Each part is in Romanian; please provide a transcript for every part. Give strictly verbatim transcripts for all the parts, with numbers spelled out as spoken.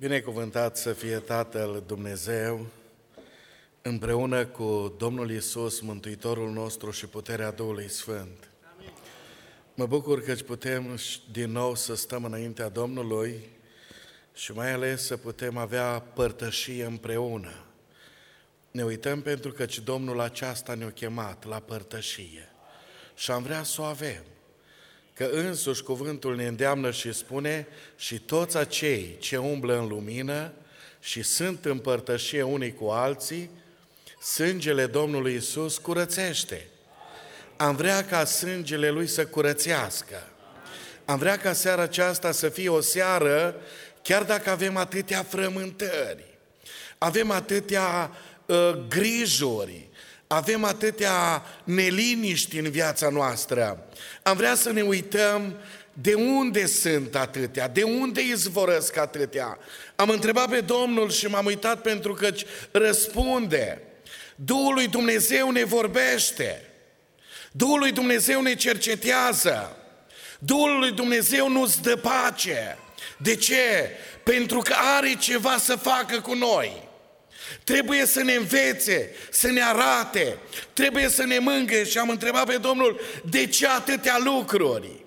Binecuvântat să fie Tatăl Dumnezeu, împreună cu Domnul Iisus, Mântuitorul nostru și puterea Duhului Sfânt. Amin. Mă bucur că putem din nou să stăm înaintea Domnului și mai ales să putem avea părtășie împreună. Ne uităm pentru că Domnul aceasta ne-a chemat la părtășie și am vrea să o avem. Că însuși cuvântul ne îndeamnă și spune: și toți acei ce umblă în lumină și sunt în părtășie unii cu alții, sângele Domnului Iisus curățește. Am vrea ca sângele Lui să curățească. Am vrea ca seara aceasta să fie o seară, chiar dacă avem atâtea frământări, avem atâtea uh, grijuri, avem atâtea neliniști în viața noastră. Am vrea să ne uităm de unde sunt atâtea, de unde izvorăsc atâtea. Am întrebat pe Domnul și m-am uitat pentru că răspunde. Duhul lui Dumnezeu ne vorbește, Duhul lui Dumnezeu ne cercetează, Duhul lui Dumnezeu nu-ți dă pace. De ce? Pentru că are ceva să facă cu noi. Trebuie să ne învețe, să ne arate, trebuie să ne mângâie. Și am întrebat pe Domnul: de ce atâtea lucruri?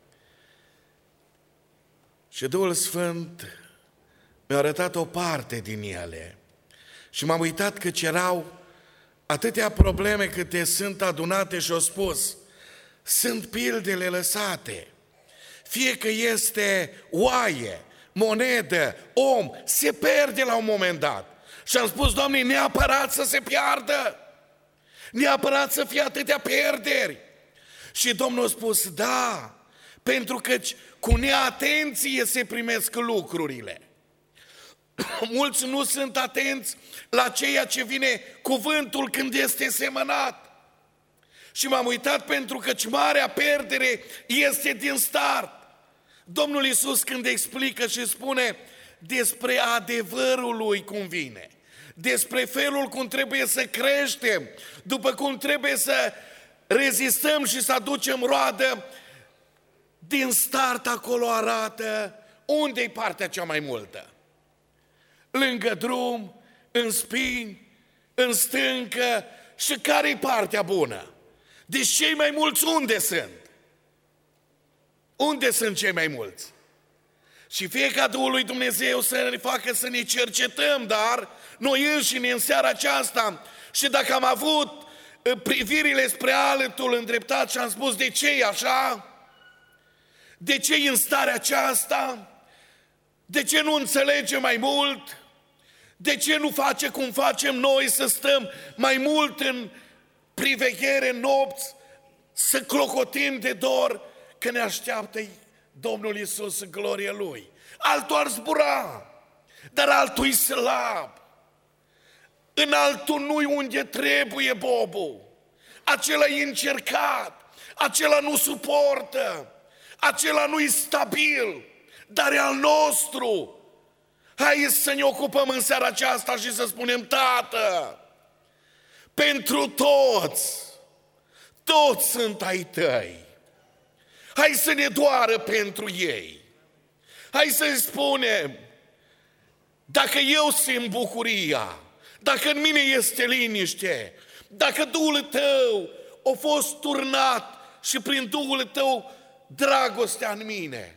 Și Duhul Sfânt mi-a arătat o parte din ele și m-am uitat că erau atâtea probleme câte sunt adunate și au spus: sunt pildele lăsate. Fie că este oaie, monedă, om, se pierde la un moment dat. Și am spus: Doamne, neapărat să se piardă, neapărat să fie atâtea pierderi. Și Domnul a spus: da, pentru că cu neatenție se primesc lucrurile. Mulți nu sunt atenți la ceea ce vine cuvântul când este semănat. Și m-am uitat pentru că marea pierdere este din start. Domnul Iisus când explică și spune despre adevărul Lui cum vine, despre felul cum trebuie să creștem, după cum trebuie să rezistăm și să aducem roadă, din start acolo arată unde-i partea cea mai multă. Lângă drum, în spini, în stâncă. Și care-i partea bună? Deci cei mai mulți unde sunt? Unde sunt cei mai mulți? Și fie ca Duhul lui Dumnezeu să ne facă să ne cercetăm, dar noi înșine în seara aceasta, și dacă am avut privirile spre altul îndreptat și am spus: de ce e așa? De ce e în starea aceasta? De ce nu înțelege mai mult? De ce nu face cum facem noi, să stăm mai mult în priveghere, în nopți, să clocotim de dor că ne așteaptă Domnul Iisus în gloria Lui? Altul ar zbura, dar altul-i slab. În altul nu-i unde trebuie bobul. Acela e încercat, acela nu suportă, acela nu-i stabil, dar e al nostru. Hai să ne ocupăm în seara aceasta și să spunem: Tată, pentru toți, toți sunt ai Tăi. Hai să ne doară pentru ei. Hai să-i spunem: dacă eu simt bucuria, dacă în mine este liniște, dacă Duhul Tău a fost turnat și prin Duhul Tău dragostea în mine,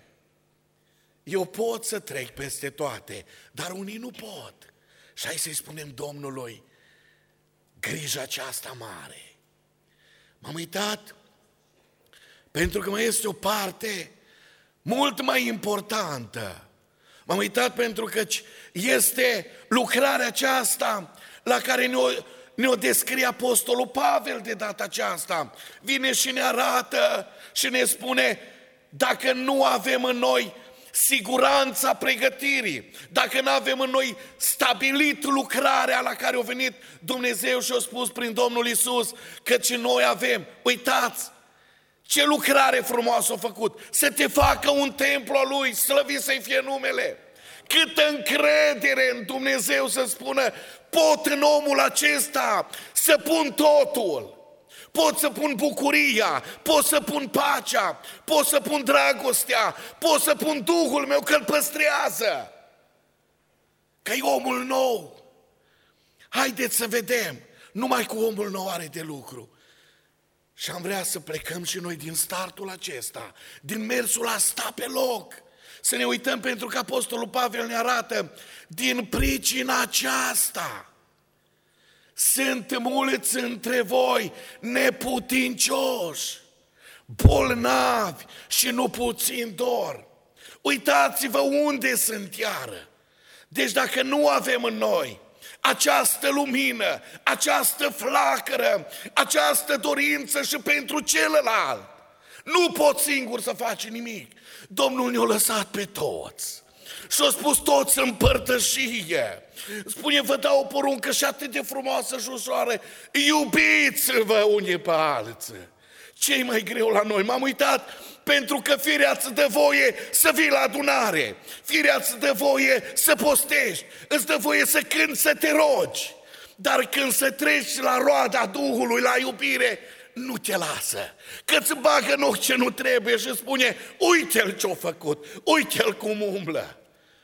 eu pot să trec peste toate, dar unii nu pot. Și hai să-i spunem Domnului grija aceasta mare. M-am uitat pentru că mai este o parte mult mai importantă. M-am uitat pentru că este lucrarea aceasta la care ne-o, ne-o descrie Apostolul Pavel de data aceasta. Vine și ne arată și ne spune: dacă nu avem în noi siguranța pregătirii, dacă nu avem în noi stabilit lucrarea la care a venit Dumnezeu și a spus prin Domnul Iisus, căci noi avem, uitați ce lucrare frumoasă a făcut, să te facă un templu al Lui, slăvit să-i fie numele. Câtă încredere în Dumnezeu să spună: pot în omul acesta să pun totul. Pot să pun bucuria, pot să pun pacea, pot să pun dragostea, pot să pun Duhul meu că îl păstrează. că e omul nou. Haideți să vedem, numai cu omul nou are de lucru. Și am vrea să plecăm și noi din startul acesta, din mersul a sta pe loc, să ne uităm, pentru că Apostolul Pavel ne arată, din pricina aceasta sunt mulți între voi neputincioși, bolnavi și nu puțin dor. Uitați-vă unde sunt iară. Deci dacă nu avem în noi această lumină, această flacără, această dorință și pentru celălalt, nu poți singur să faci nimic. Domnul ne-a lăsat pe toți și a spus toți în părtășie. Spune, vă dau o poruncă și atât de frumoasă și ușoară: iubiți-vă unii pe alții. Ce-i mai greu la noi? M-am uitat, pentru că firea îți dă voie să vii la adunare, firea îți dă voie să postești, îți dă voie să cânti, să te rogi. Dar când să treci la roada Duhului, la iubire, nu te lasă, că îți bagă în ochi ce nu trebuie și spune: uite-l ce-a făcut, uite-l cum umblă.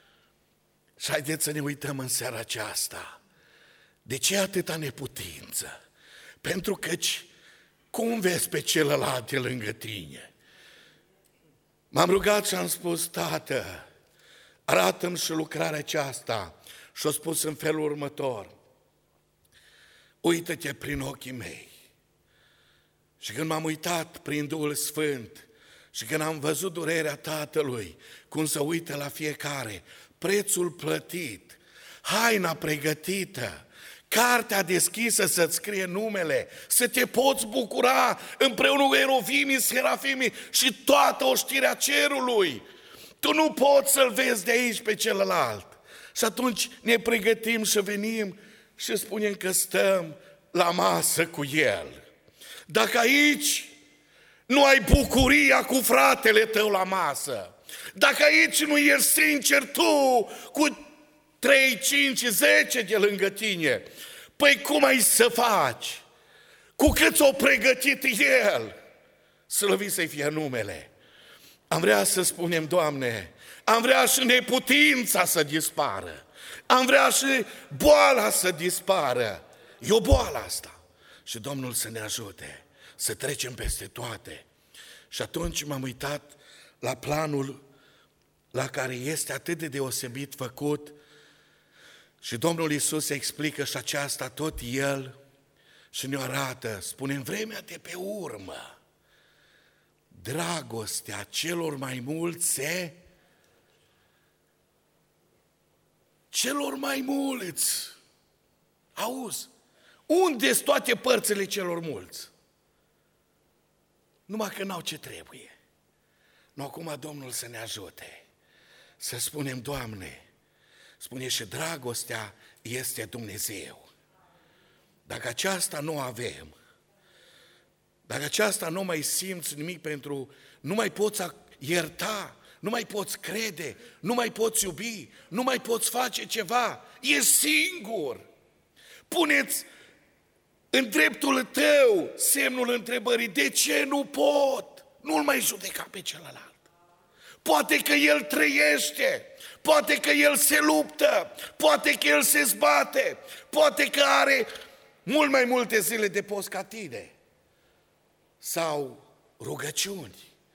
Și haideți să ne uităm în seara aceasta. De ce atâta neputință? Pentru că cum vezi pe celălalt de lângă tine? M-am rugat și am spus: Tată, arată-mi și lucrarea aceasta. Și a spus în felul următor: uită-te prin ochii mei. Și când m-am uitat prin Duhul Sfânt și când am văzut durerea Tatălui, cum se uită la fiecare, prețul plătit, haina pregătită, cartea deschisă să-ți scrie numele, să te poți bucura împreună cu eruvimii, serafimii și toată oștirea cerului. Tu nu poți să-l vezi de aici pe celălalt. Și atunci ne pregătim și venim și spunem că stăm la masă cu el. Dacă aici nu ai bucuria cu fratele tău la masă, dacă aici nu ești sincer tu cu trei, cinci, zece de lângă tine, păi cum ai să faci? Cu cât s-o pregătit el, slăvit să-i fie numele. Am vrea să spunem: Doamne, am vrea și neputința să dispară, am vrea și boala să dispară. E o boală asta. Și Domnul să ne ajute să trecem peste toate. Și atunci m-am uitat la planul la care este atât de deosebit făcut și Domnul Iisus explică și aceasta tot El și ne arată, spune: în vremea de pe urmă, dragostea celor mai mulți se... Celor mai mulți. Auzi, unde-s toate părțile celor mulți? Numai că n-au ce trebuie. Nu, acum Domnul să ne ajute să spunem: Doamne, spune, și dragostea este Dumnezeu. Dacă aceasta nu avem, dacă aceasta nu mai simți nimic pentru, nu mai poți ierta, nu mai poți crede, nu mai poți iubi, nu mai poți face ceva, e singur. Puneți în dreptul tău semnul întrebării: de ce nu pot? Nu-l mai judeca pe celălalt. Poate că el trăiește, poate că el se luptă, poate că el se zbate, poate că are mult mai multe zile de post ca tine, sau rugăciuni,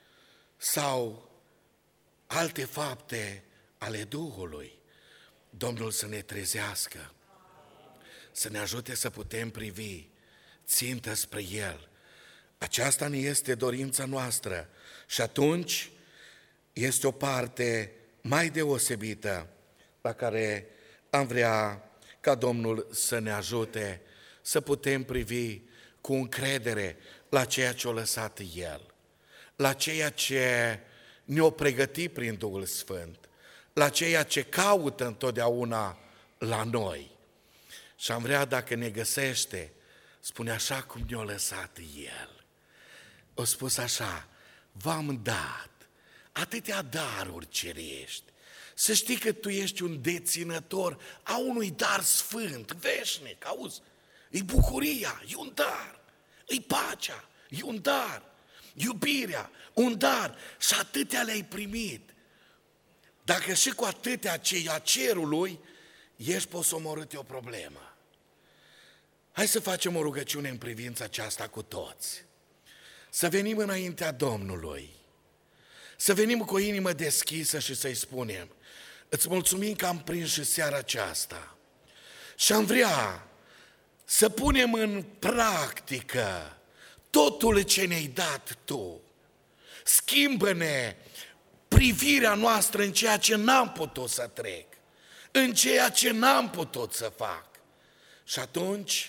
sau alte fapte ale Duhului. Domnul să ne trezească, să ne ajute să putem privi țintă spre El. Aceasta ne este dorința noastră și atunci este o parte mai deosebită la care am vrea ca Domnul să ne ajute să putem privi cu încredere la ceea ce a lăsat El, la ceea ce ne-a pregătit prin Duhul Sfânt, la ceea ce caută întotdeauna la noi. Și am vrea, dacă ne găsește, spune așa cum ne-a lăsat El. A spus așa: v-am dat atâtea daruri cerești, să știi că tu ești un deținător a unui dar sfânt, veșnic, auzi? E bucuria, e un dar, e pacea, e un dar, iubirea, un dar, și atâtea le-ai primit. Dacă și cu atâtea aceia cerului, ești posomorât o problemă. Hai să facem o rugăciune în privința aceasta cu toți. Să venim înaintea Domnului. Să venim cu o inimă deschisă și să-i spunem: îți mulțumim că am prins și seara aceasta. Și am vrea să punem în practică totul ce ne-ai dat Tu. Schimbă-ne privirea noastră în ceea ce n-am putut să trec, în ceea ce n-am putut să fac. Și atunci,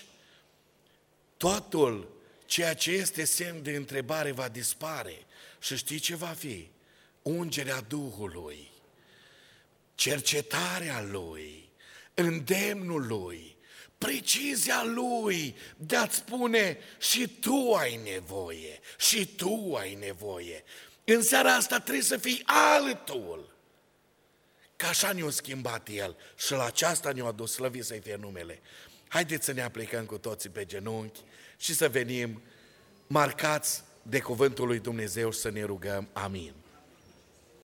totul ceea ce este semn de întrebare va dispare. Și știi ce va fi? Ungerea Duhului, cercetarea Lui, îndemnul Lui, precizia Lui de a-ți spune: și tu ai nevoie, și tu ai nevoie. În seara asta trebuie să fii altul. Că așa ne-a schimbat El și la aceasta ne-a adus, slăvit să-i fie numele. Haideți să ne aplicăm cu toții pe genunchi și să venim marcați de cuvântul lui Dumnezeu și să ne rugăm. Amin.